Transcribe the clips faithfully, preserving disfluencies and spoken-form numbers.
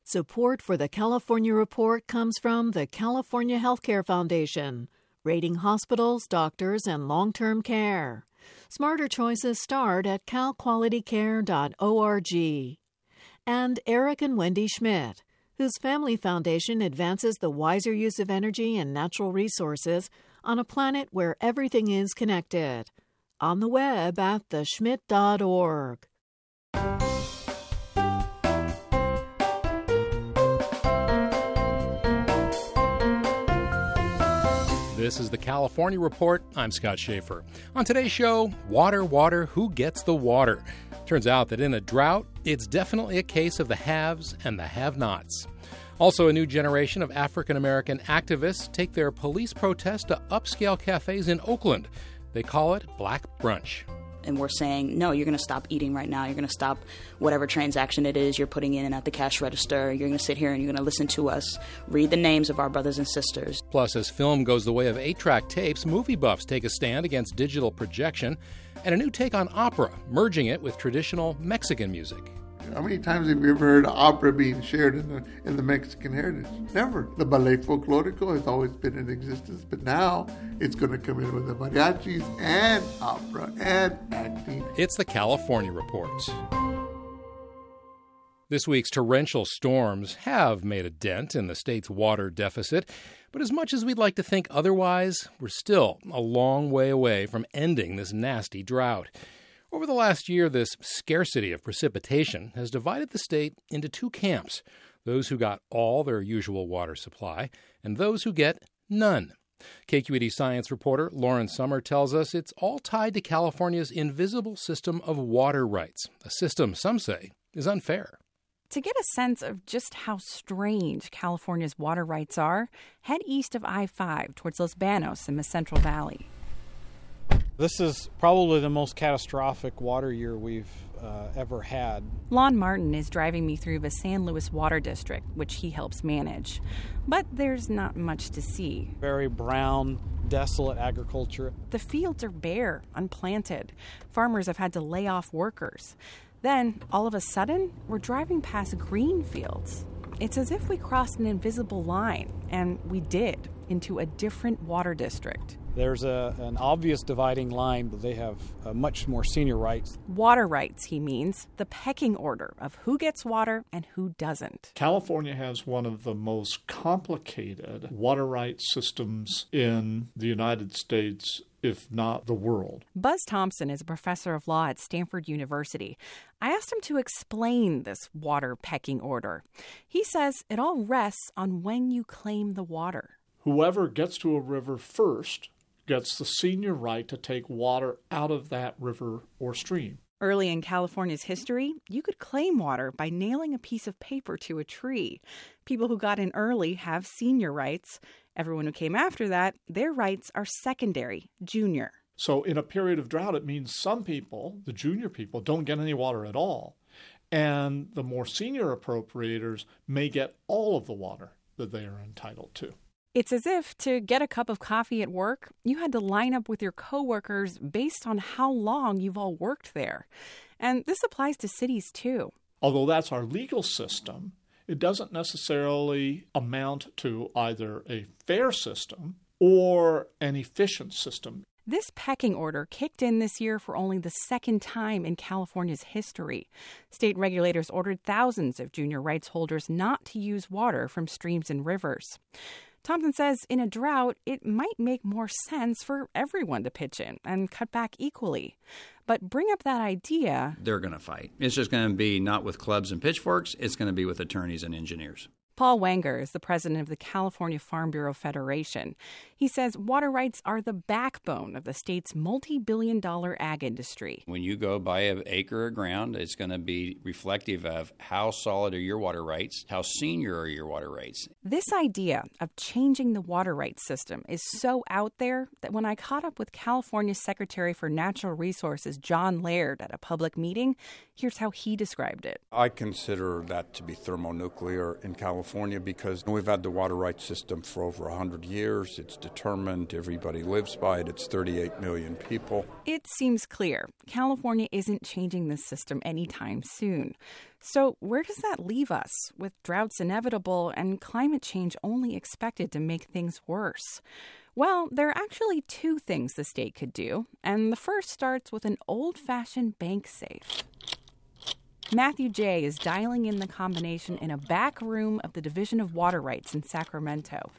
Support for the California Report comes from the California Healthcare Foundation, rating hospitals, doctors, and long-term care. Smarter choices start at cal quality care dot org. And Eric and Wendy Schmidt, whose family foundation advances the wiser use of energy and natural resources on a planet where everything is connected. On the web at the schmidt dot org. This is the California Report. I'm Scott Schaefer. On today's show, water, water, who gets the water? Turns out that in a drought, it's definitely a case of the haves and the have-nots. Also, a new generation of African-American activists take their police protest to upscale cafes in Oakland. They call it Black Brunch. And we're saying, no, you're going to stop eating right now. You're going to stop whatever transaction it is you're putting in at the cash register. You're going to sit here and you're going to listen to us read the names of our brothers and sisters. Plus, as film goes the way of eight-track tapes, movie buffs take a stand against digital projection and a new take on opera, merging it with traditional Mexican music. How many times have you ever heard opera being shared in the in the Mexican heritage? Never. The ballet folklorico has always been in existence, but now it's going to come in with the mariachis and opera and acting. It's the California Report. This week's torrential storms have made a dent in the state's water deficit, but as much as we'd like to think otherwise, we're still a long way away from ending this nasty drought. Over the last year, this scarcity of precipitation has divided the state into two camps, those who got all their usual water supply and those who get none. K Q E D science reporter Lauren Sommer tells us it's all tied to California's invisible system of water rights, a system some say is unfair. To get a sense of just how strange California's water rights are, head east of I five towards Los Banos in the Central Valley. This is probably the most catastrophic water year we've uh, ever had. Lon Martin is driving me through the San Luis Water District, which he helps manage. But there's not much to see. Very brown, desolate agriculture. The fields are bare, unplanted. Farmers have had to lay off workers. Then, all of a sudden, we're driving past green fields. It's as if we crossed an invisible line, and we did, into a different water district. There's a, an obvious dividing line, but they have uh, much more senior rights. Water rights, he means, the pecking order of who gets water and who doesn't. California has one of the most complicated water rights systems in the United States, if not the world. Buzz Thompson is a professor of law at Stanford University. I asked him to explain this water pecking order. He says it all rests on when you claim the water. Whoever gets to a river first gets the senior right to take water out of that river or stream. Early in California's history, you could claim water by nailing a piece of paper to a tree. People who got in early have senior rights. Everyone who came after that, their rights are secondary, junior. So in a period of drought, it means some people, the junior people, don't get any water at all. And the more senior appropriators may get all of the water that they are entitled to. It's as if to get a cup of coffee at work, you had to line up with your coworkers based on how long you've all worked there. And this applies to cities, too. Although that's our legal system, it doesn't necessarily amount to either a fair system or an efficient system. This pecking order kicked in this year for only the second time in California's history. State regulators ordered thousands of junior rights holders not to use water from streams and rivers. Thompson says in a drought, it might make more sense for everyone to pitch in and cut back equally. But bring up that idea. They're going to fight. It's just going to be not with clubs and pitchforks. It's going to be with attorneys and engineers. Paul Wenger is the president of the California Farm Bureau Federation. He says water rights are the backbone of the state's multi-billion dollar ag industry. When you go buy an acre of ground, it's going to be reflective of how solid are your water rights, how senior are your water rights. This idea of changing the water rights system is so out there that when I caught up with California's Secretary for Natural Resources, John Laird, at a public meeting, here's how he described it. I consider that to be thermonuclear in California. California because we've had the water rights system for over one hundred years. It's determined. Everybody lives by it. It's thirty-eight million people. It seems clear California isn't changing this system anytime soon. So where does that leave us, with droughts inevitable and climate change only expected to make things worse? Well, there are actually two things the state could do, and the first starts with an old-fashioned bank safe. Matthew J. is dialing in the combination in a back room of the Division of Water Rights in Sacramento.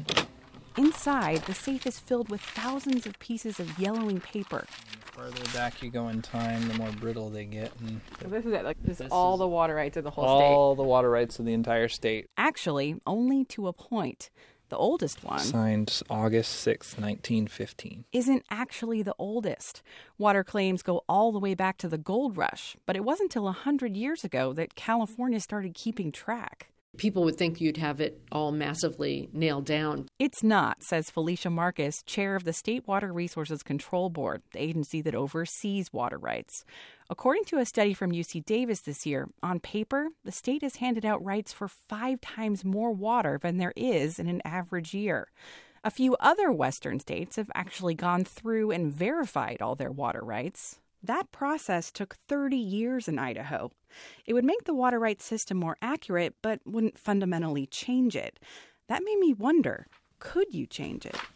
Inside, the safe is filled with thousands of pieces of yellowing paper. The further back you go in time, the more brittle they get. And so this is it. Like this, this is all the water rights of the whole all state. All the water rights of the entire state. Actually, only to a point. The oldest one, signed August sixth, nineteen fifteen, isn't actually the oldest. Water claims go all the way back to the gold rush, but it wasn't until one hundred years ago that California started keeping track. People would think you'd have it all massively nailed down. It's not, says Felicia Marcus, chair of the State Water Resources Control Board, the agency that oversees water rights. According to a study from U C Davis this year, on paper, the state has handed out rights for five times more water than there is in an average year. A few other Western states have actually gone through and verified all their water rights. That process took thirty years in Idaho. It would make the water rights system more accurate, but wouldn't fundamentally change it. That made me wonder, could you change it?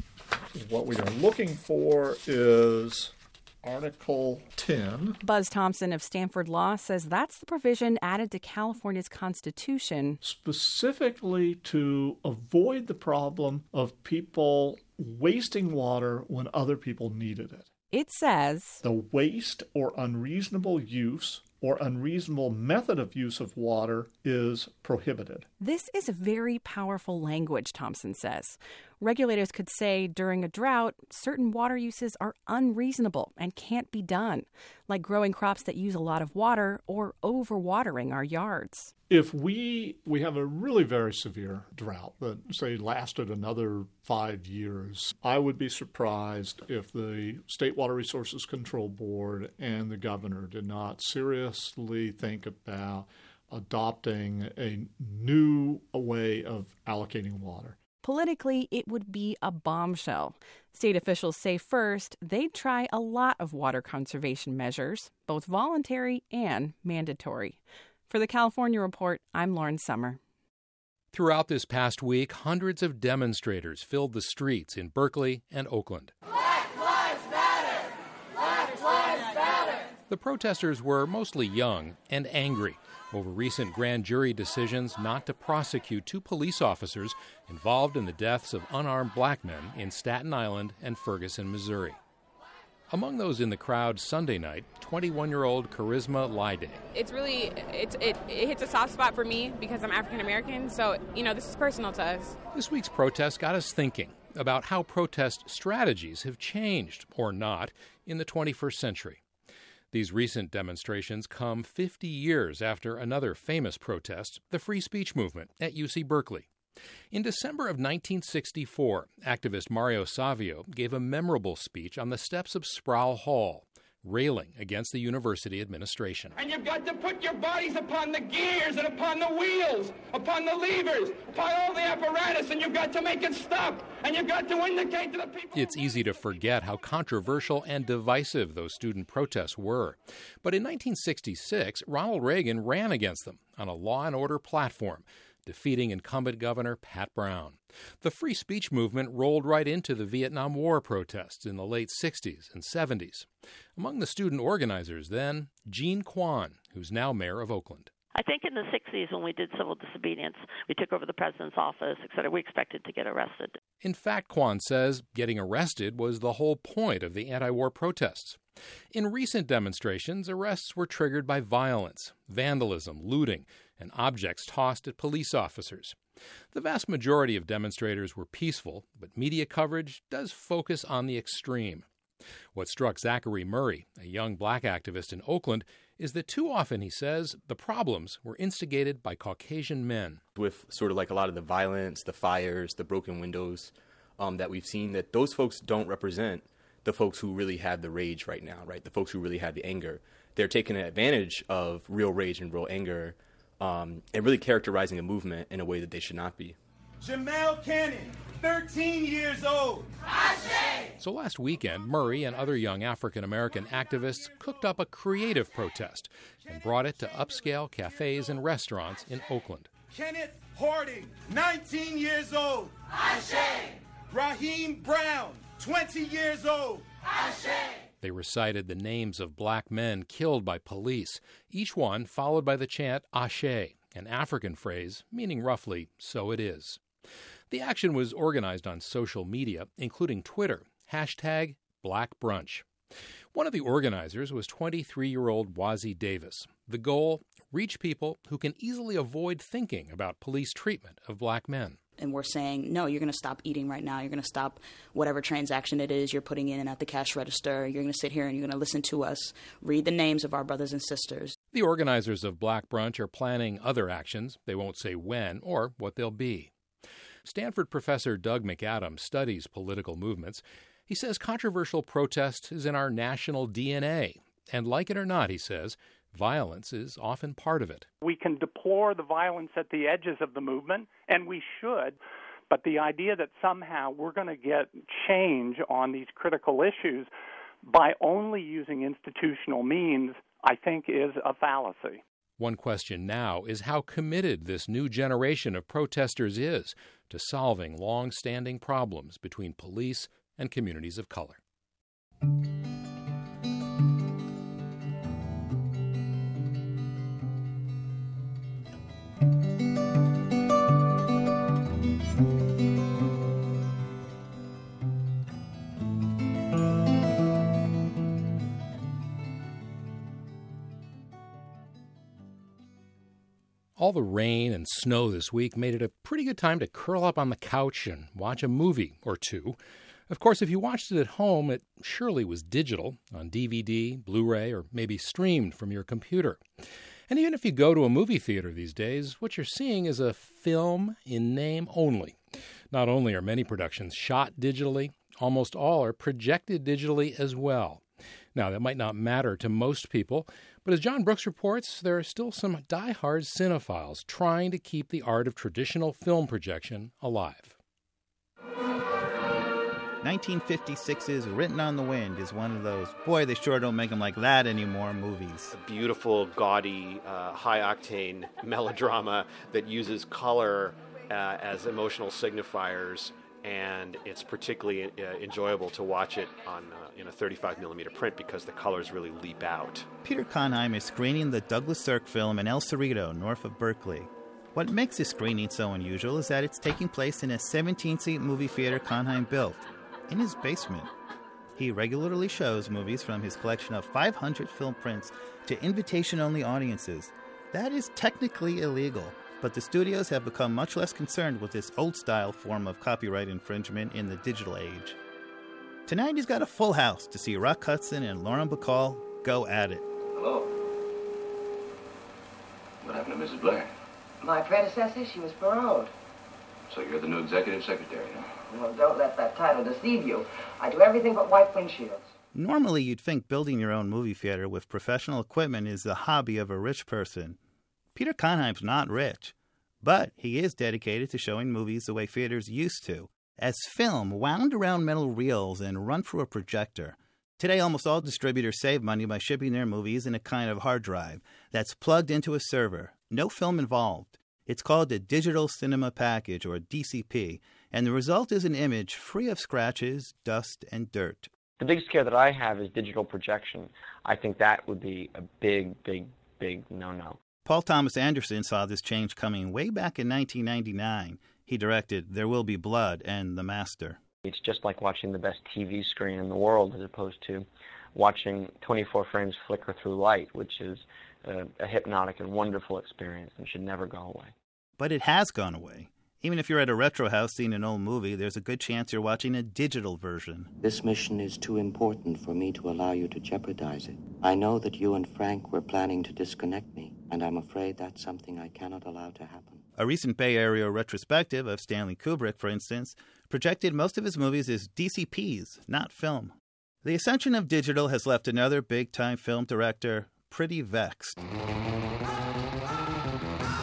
What we are looking for is Article ten. Buzz Thompson of Stanford Law says that's the provision added to California's Constitution specifically to avoid the problem of people wasting water when other people needed it. It says the waste or unreasonable use or unreasonable method of use of water is prohibited. This is very powerful language, Thompson says. Regulators could say during a drought, certain water uses are unreasonable and can't be done, like growing crops that use a lot of water or overwatering our yards. If we we have a really very severe drought that, say, lasted another five years, I would be surprised if the State Water Resources Control Board and the governor did not seriously think about adopting a new way of allocating water. Politically, it would be a bombshell. State officials say first, they'd try a lot of water conservation measures, both voluntary and mandatory. For the California Report, I'm Lauren Summer. Throughout this past week, hundreds of demonstrators filled the streets in Berkeley and Oakland. Black Lives Matter! Black Lives Matter! The protesters were mostly young and angry over recent grand jury decisions not to prosecute two police officers involved in the deaths of unarmed black men in Staten Island and Ferguson, Missouri. Among those in the crowd Sunday night, twenty-one-year-old Charisma Lyday. It's really, it, it, it hits a soft spot for me because I'm African-American, so, you know, this is personal to us. This week's protest got us thinking about how protest strategies have changed, or not, in the twenty-first century. These recent demonstrations come fifty years after another famous protest, the free speech movement at U C Berkeley. In December of nineteen sixty-four, activist Mario Savio gave a memorable speech on the steps of Sproul Hall, railing against the university administration. And you've got to put your bodies upon the gears and upon the wheels, upon the levers, upon all the apparatus, and you've got to make it stop. And you've got to indicate to the people... It's easy to forget how controversial and divisive those student protests were. But in nineteen sixty-six, Ronald Reagan ran against them on a law and order platform, defeating incumbent Governor Pat Brown. The free speech movement rolled right into the Vietnam War protests in the late sixties and seventies. Among the student organizers then, Jean Quan, who's now mayor of Oakland. I think in the sixties, when we did civil disobedience, we took over the president's office, et cetera, we expected to get arrested. In fact, Quan says getting arrested was the whole point of the anti-war protests. In recent demonstrations, arrests were triggered by violence, vandalism, looting, and objects tossed at police officers. The vast majority of demonstrators were peaceful, but media coverage does focus on the extreme. What struck Zachary Murray, a young black activist in Oakland, is that too often, he says, the problems were instigated by Caucasian men. With sort of like a lot of the violence, the fires, the broken windows um, that we've seen, that those folks don't represent the folks who really have the rage right now, right? The folks who really have the anger. They're taking advantage of real rage and real anger um, and really characterizing a movement in a way that they should not be. Jamel Cannon, thirteen years old. So last weekend, Murray and other young African-American activists cooked up a creative protest and brought it to upscale cafes and restaurants in Oakland. Kenneth Harding, nineteen years old. Ashe. Raheem Brown, twenty years old. Ashe. They recited the names of black men killed by police, each one followed by the chant Ashe, an African phrase meaning roughly, so it is. The action was organized on social media, including Twitter, hashtag Black Brunch. One of the organizers was twenty-three-year-old Wazi Davis. The goal, reach people who can easily avoid thinking about police treatment of black men. And we're saying, no, you're going to stop eating right now. You're going to stop whatever transaction it is you're putting in and at the cash register. You're going to sit here and you're going to listen to us read the names of our brothers and sisters. The organizers of Black Brunch are planning other actions. They won't say when or what they'll be. Stanford professor Doug McAdams studies political movements. He says controversial protest is in our national D N A. And like it or not, he says, violence is often part of it. We can deplore the violence at the edges of the movement, and we should, but the idea that somehow we're going to get change on these critical issues by only using institutional means, I think, is a fallacy. One question now is how committed this new generation of protesters is to solving long-standing problems between police and communities of color. All the rain and snow this week made it a pretty good time to curl up on the couch and watch a movie or two. Of course, if you watched it at home, it surely was digital, on D V D, Blu-ray, or maybe streamed from your computer. And even if you go to a movie theater these days, what you're seeing is a film in name only. Not only are many productions shot digitally, almost all are projected digitally as well. Now, that might not matter to most people, but as John Brooks reports, there are still some die-hard cinephiles trying to keep the art of traditional film projection alive. nineteen fifty-six's Written on the Wind is one of those, boy, they sure don't make them like that anymore, movies. A beautiful, gaudy, uh, high-octane melodrama that uses color uh, as emotional signifiers, and it's particularly uh, enjoyable to watch it on uh, in a thirty-five millimeter print because the colors really leap out. Peter Conheim is screening the Douglas Sirk film in El Cerrito, north of Berkeley. What makes this screening so unusual is that it's taking place in a seventeen-seat movie theater Conheim built, in his basement. He regularly shows movies from his collection of five hundred film prints to invitation-only audiences. That is technically illegal, but the studios have become much less concerned with this old-style form of copyright infringement in the digital age. Tonight he's got a full house to see Rock Hudson and Lauren Bacall go at it. Hello. What happened to Missus Blair? My predecessor, she was paroled. So you're the new executive secretary, huh? Well, don't let that title deceive you. I do everything but wipe windshields. Normally you'd think building your own movie theater with professional equipment is the hobby of a rich person. Peter Conheim's not rich, but he is dedicated to showing movies the way theaters used to, as film wound around metal reels and run through a projector. Today, almost all distributors save money by shipping their movies in a kind of hard drive that's plugged into a server. No film involved. It's called a Digital Cinema Package, or D C P, and the result is an image free of scratches, dust, and dirt. The biggest scare that I have is digital projection. I think that would be a big, big, big no-no. Paul Thomas Anderson saw this change coming way back in nineteen ninety-nine. He directed There Will Be Blood and The Master. It's just like watching the best T V screen in the world as opposed to watching twenty-four frames flicker through light, which is a, a hypnotic and wonderful experience and should never go away. But it has gone away. Even if you're at a retro house seeing an old movie, there's a good chance you're watching a digital version. This mission is too important for me to allow you to jeopardize it. I know that you and Frank were planning to disconnect me, and I'm afraid that's something I cannot allow to happen. A recent Bay Area retrospective of Stanley Kubrick, for instance, projected most of his movies as D C Ps, not film. The ascension of digital has left another big-time film director pretty vexed.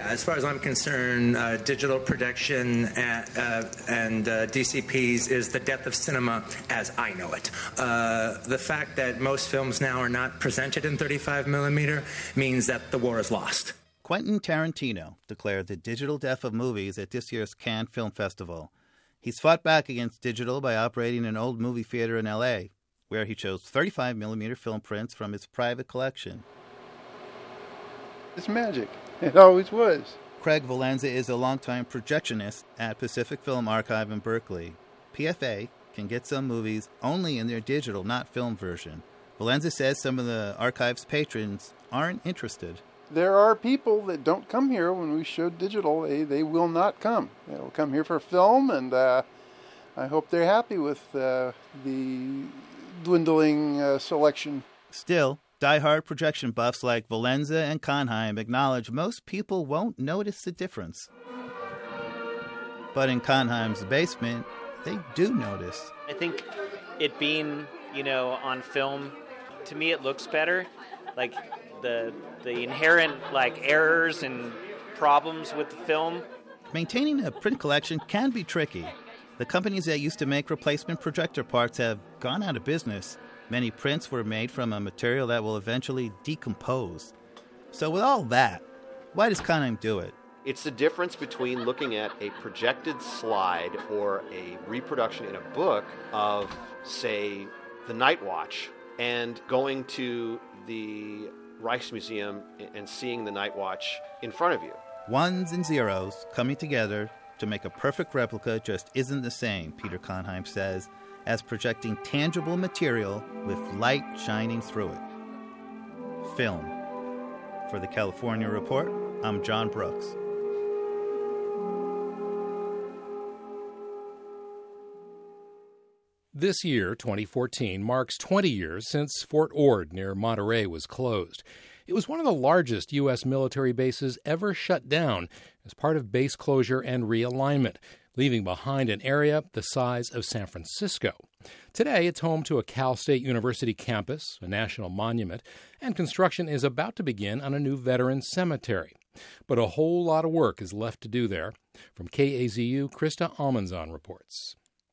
as far as I'm concerned, uh, digital projection and, uh, and uh, D C Ps is the death of cinema as I know it. Uh, the fact that most films now are not presented in thirty-five millimeter means that the war is lost. Quentin Tarantino declared the digital death of movies at this year's Cannes Film Festival. He's fought back against digital by operating an old movie theater in L A, where he chose thirty-five millimeter film prints from his private collection. It's magic. It always was. Craig Valenza is a longtime projectionist at Pacific Film Archive in Berkeley. P F A can get some movies only in their digital, not film version. Valenza says some of the archive's patrons aren't interested. There are people that don't come here when we show digital. They, they will not come. They'll come here for film, and uh, I hope they're happy with uh, the dwindling uh, selection. Still, die-hard projection buffs like Valenza and Konheim acknowledge most people won't notice the difference. But in Konheim's basement, they do notice. I think it being, you know, on film, to me it looks better. Like the the inherent like errors and problems with the film. Maintaining a print collection can be tricky. The companies that used to make replacement projector parts have gone out of business. Many prints were made from a material that will eventually decompose. So with all that, why does Konheim do it? It's the difference between looking at a projected slide or a reproduction in a book of, say, The Night Watch, and going to the Rijksmuseum and seeing The Night Watch in front of you. Ones and zeros coming together to make a perfect replica just isn't the same, Peter Konheim says, as projecting tangible material with light shining through it. Film. For the California Report, I'm John Brooks. This year, twenty fourteen, marks twenty years since Fort Ord near Monterey was closed. It was one of the largest U S military bases ever shut down as part of base closure and realignment, leaving behind an area the size of San Francisco. Today, it's home to a Cal State University campus, a national monument, and construction is about to begin on a new veterans cemetery. But a whole lot of work is left to do there. From K A Z U, Krista Almanzon reports.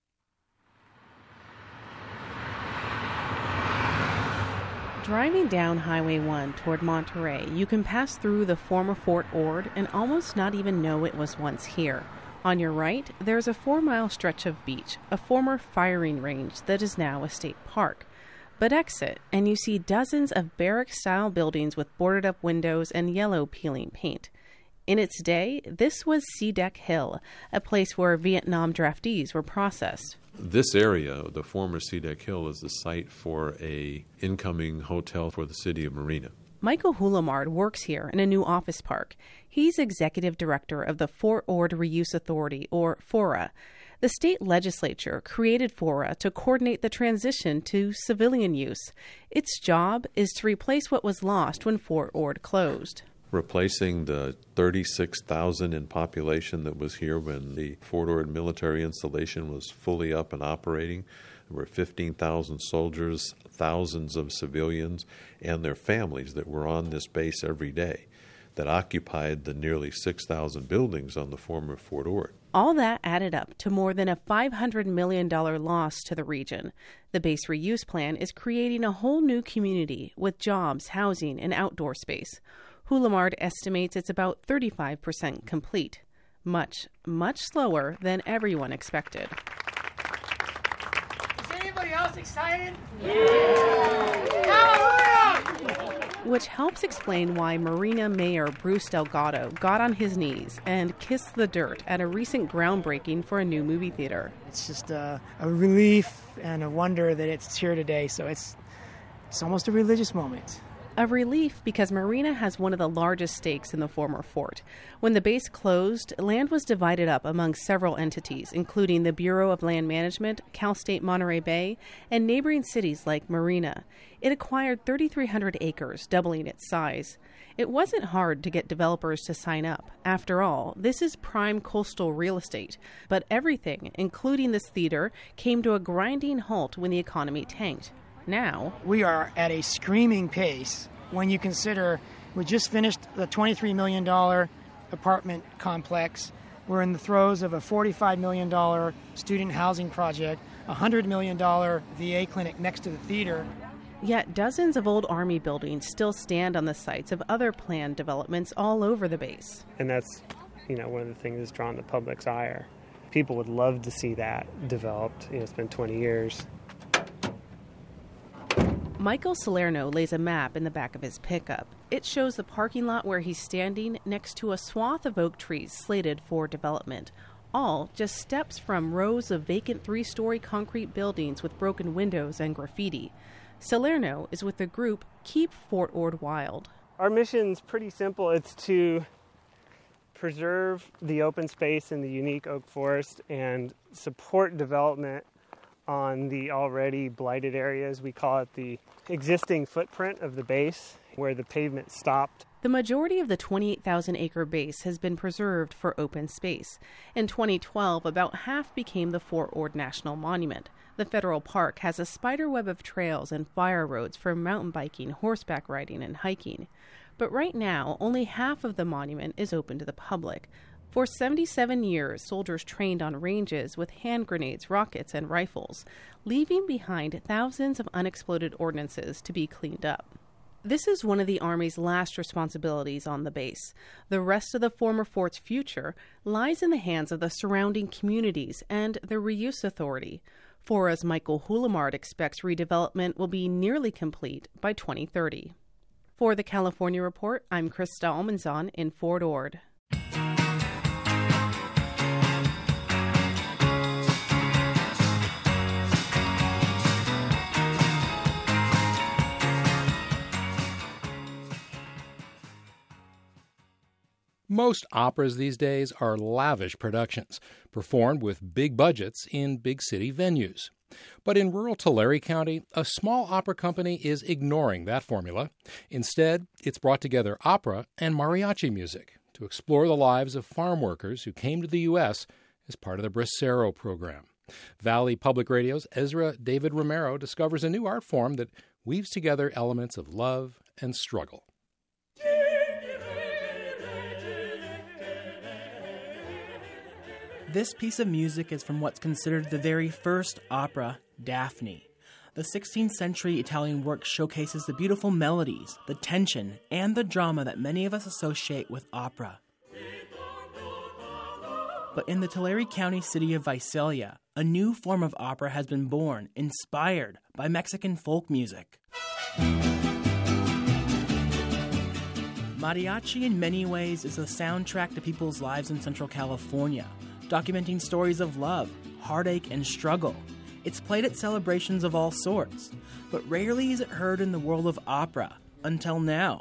Driving down Highway one toward Monterey, you can pass through the former Fort Ord and almost not even know it was once here. On your right, there's a four-mile stretch of beach, a former firing range that is now a state park. But exit, and you see dozens of barrack-style buildings with boarded-up windows and yellow peeling paint. In its day, this was SeaDeck Hill, a place where Vietnam draftees were processed. This area, the former SeaDeck Hill, is the site for a incoming hotel for the city of Marina. Michael Hulamard works here in a new office park. He's executive director of the Fort Ord Reuse Authority, or FORA. The state legislature created FORA to coordinate the transition to civilian use. Its job is to replace what was lost when Fort Ord closed. Replacing the thirty-six thousand in population that was here when the Fort Ord military installation was fully up and operating. There were fifteen thousand soldiers, thousands of civilians, and their families that were on this base every day that occupied the nearly six thousand buildings on the former Fort Ord. All that added up to more than a five hundred million dollars loss to the region. The base reuse plan is creating a whole new community with jobs, housing, and outdoor space. Hulamard estimates it's about thirty-five percent complete. Much, much slower than everyone expected. Is anybody else excited? Yeah! Hallelujah! Which helps explain why Marina Mayor Bruce Delgado got on his knees and kissed the dirt at a recent groundbreaking for a new movie theater. It's just a, a relief and a wonder that it's here today, so it's it's almost a religious moment. A relief because Marina has one of the largest stakes in the former fort. When the base closed, land was divided up among several entities, including the Bureau of Land Management, Cal State Monterey Bay, and neighboring cities like Marina. It acquired thirty-three hundred acres, doubling its size. It wasn't hard to get developers to sign up. After all, this is prime coastal real estate. But everything, including this theater, came to a grinding halt when the economy tanked. Now, we are at a screaming pace when you consider we just finished the twenty-three million dollars apartment complex. We're in the throes of a forty-five million dollars student housing project, a one hundred million dollars V A clinic next to the theater. Yet dozens of old Army buildings still stand on the sites of other planned developments all over the base. And that's, you know, one of the things that's drawn the public's ire. People would love to see that developed. You know, it's been twenty years. Michael Salerno lays a map in the back of his pickup. It shows the parking lot where he's standing next to a swath of oak trees slated for development, all just steps from rows of vacant three-story concrete buildings with broken windows and graffiti. Salerno is with the group Keep Fort Ord Wild. Our mission's pretty simple. It's to preserve the open space in the unique oak forest and support development on the already blighted areas. We call it the existing footprint of the base, where the pavement stopped. The majority of the twenty-eight thousand acre base has been preserved for open space. In twenty twelve, about half became the Fort Ord National Monument. The federal park has a spider web of trails and fire roads for mountain biking, horseback riding, and hiking. But right now, only half of the monument is open to the public. For seventy-seven years, soldiers trained on ranges with hand grenades, rockets, and rifles, leaving behind thousands of unexploded ordnances to be cleaned up. This is one of the Army's last responsibilities on the base. The rest of the former fort's future lies in the hands of the surrounding communities and the Reuse Authority. For as Michael Hulamard expects redevelopment will be nearly complete by twenty thirty. For the California Report, I'm Krista Almanzon in Fort Ord. Most operas these days are lavish productions, performed with big budgets in big city venues. But in rural Tulare County, a small opera company is ignoring that formula. Instead, it's brought together opera and mariachi music to explore the lives of farm workers who came to the U S as part of the Bracero program. Valley Public Radio's Ezra David Romero discovers a new art form that weaves together elements of love and struggle. This piece of music is from what's considered the very first opera, Daphne. The sixteenth century Italian work showcases the beautiful melodies, the tension, and the drama that many of us associate with opera. But in the Tulare County city of Visalia, a new form of opera has been born, inspired by Mexican folk music. Mariachi in many ways is a soundtrack to people's lives in Central California, documenting stories of love, heartache, and struggle. It's played at celebrations of all sorts, but rarely is it heard in the world of opera, until now.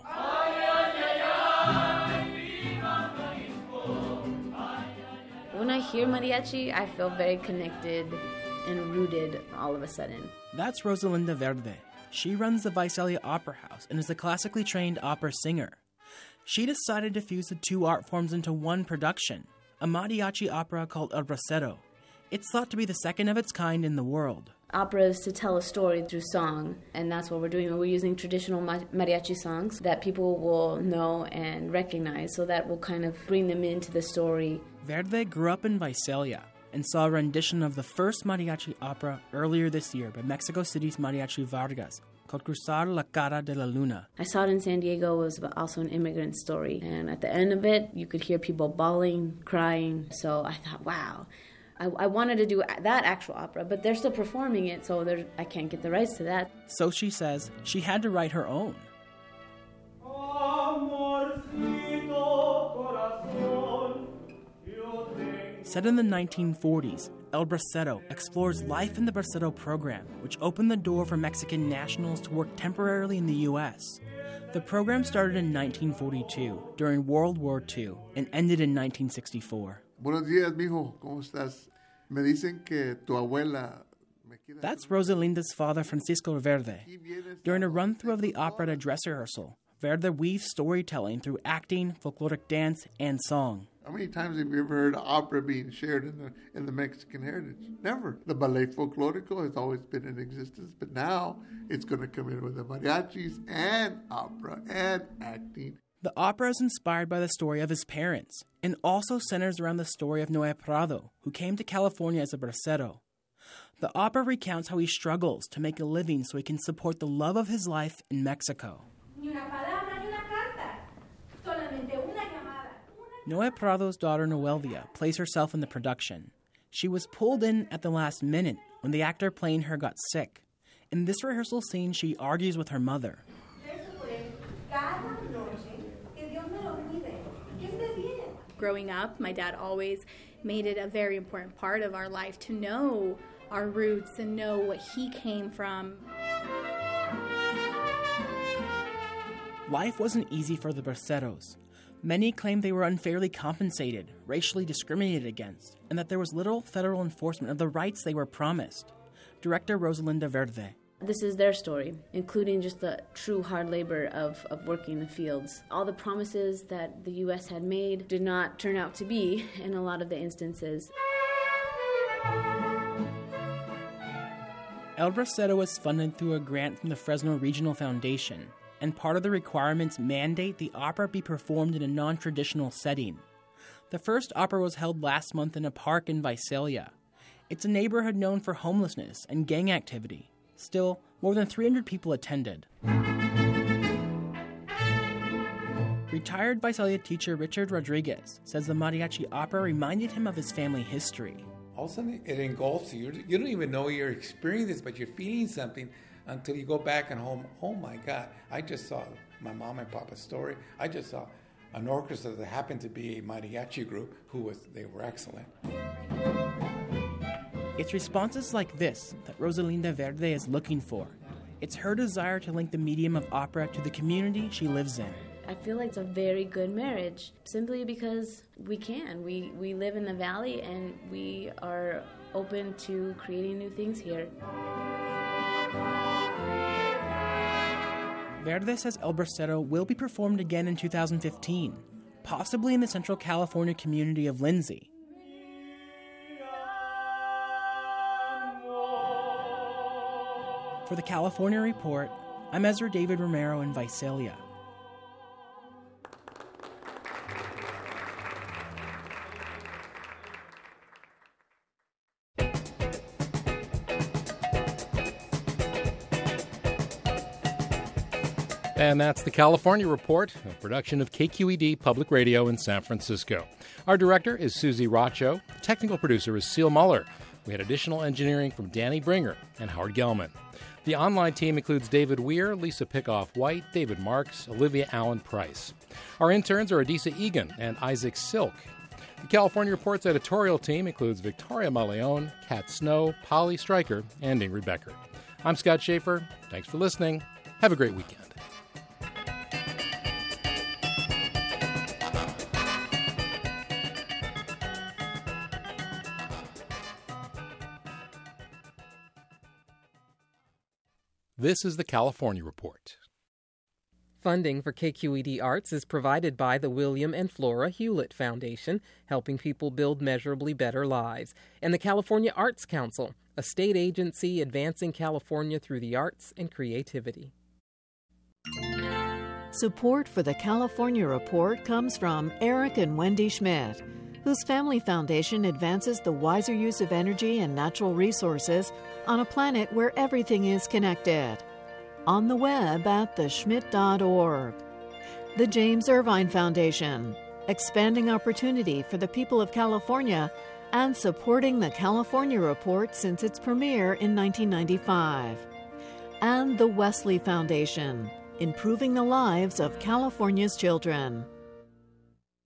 When I hear mariachi, I feel very connected and rooted all of a sudden. That's Rosalinda Verde. She runs the Visalia Opera House and is a classically trained opera singer. She decided to fuse the two art forms into one production, a mariachi opera called El Bracero. It's thought to be the second of its kind in the world. Opera is to tell a story through song, and that's what we're doing. We're using traditional mariachi songs that people will know and recognize, so that will kind of bring them into the story. Verde grew up in Visalia and saw a rendition of the first mariachi opera earlier this year by Mexico City's Mariachi Vargas, called Cruzar la Cara de la Luna. I saw it in San Diego. It was also an immigrant story. And at the end of it, you could hear people bawling, crying. So I thought, wow, I, I wanted to do that actual opera, but they're still performing it, so I can't get the rights to that. So she says she had to write her own. Set in the nineteen forties, El Bracero explores life in the Bracero program, which opened the door for Mexican nationals to work temporarily in the U S. The program started in nineteen forty-two, during World War Two, and ended in nineteen sixty-four. Buenos días, mijo. ¿Cómo estás? Me dicen que tu abuela... That's Rosalinda's father, Francisco Verde. During a run-through of the opera at a dress rehearsal, Verde weaves storytelling through acting, folkloric dance, and song. How many times have you ever heard opera being shared in the in the Mexican heritage? Never. The Ballet Folklorico has always been in existence, but now it's going to come in with the mariachis and opera and acting. The opera is inspired by the story of his parents and also centers around the story of Noé Prado, who came to California as a bracero. The opera recounts how he struggles to make a living so he can support the love of his life in Mexico. Noé Prado's daughter Noelia plays herself in the production. She was pulled in at the last minute when the actor playing her got sick. In this rehearsal scene, she argues with her mother. Growing up, my dad always made it a very important part of our life to know our roots and know what he came from. Life wasn't easy for the braceros. Many claimed they were unfairly compensated, racially discriminated against, and that there was little federal enforcement of the rights they were promised. Director Rosalinda Verde. This is their story, including just the true hard labor of, of working the fields. All the promises that the U S had made did not turn out to be in a lot of the instances. El Bracero was funded through a grant from the Fresno Regional Foundation, and part of the requirements mandate the opera be performed in a non-traditional setting. The first opera was held last month in a park in Visalia. It's a neighborhood known for homelessness and gang activity. Still, more than three hundred people attended. Retired Visalia teacher Richard Rodriguez says the mariachi opera reminded him of his family history. All of a sudden, it engulfs you. You don't even know you're experiencing this, but you're feeling something until you go back and home. Oh my God, I just saw my mom and papa's story. I just saw an orchestra that happened to be a mariachi group who was, they were excellent. It's responses like this that Rosalinda Verde is looking for. It's her desire to link the medium of opera to the community she lives in. I feel like it's a very good marriage, simply because we can. We, we live in the valley and we are open to creating new things here. Verde says El Bracero will be performed again in two thousand fifteen, possibly in the Central California community of Lindsay. For the California Report, I'm Ezra David Romero in Visalia. And that's the California Report, a production of K Q E D Public Radio in San Francisco. Our director is Susie Racho. The technical producer is Seal Muller. We had additional engineering from Danny Bringer and Howard Gelman. The online team includes David Weir, Lisa Pickoff-White, David Marks, Olivia Allen-Price. Our interns are Adisa Egan and Isaac Silk. The California Report's editorial team includes Victoria Maleon, Kat Snow, Polly Stryker, and Ingrid Becker. I'm Scott Schaefer. Thanks for listening. Have a great weekend. This is the California Report. Funding for K Q E D Arts is provided by the William and Flora Hewlett Foundation, helping people build measurably better lives, and the California Arts Council, a state agency advancing California through the arts and creativity. Support for the California Report comes from Eric and Wendy Schmidt, whose family foundation advances the wiser use of energy and natural resources on a planet where everything is connected. On the web at the schmidt dot org. The James Irvine Foundation, expanding opportunity for the people of California and supporting the California Report since its premiere in nineteen ninety-five. And the Wesley Foundation, improving the lives of California's children.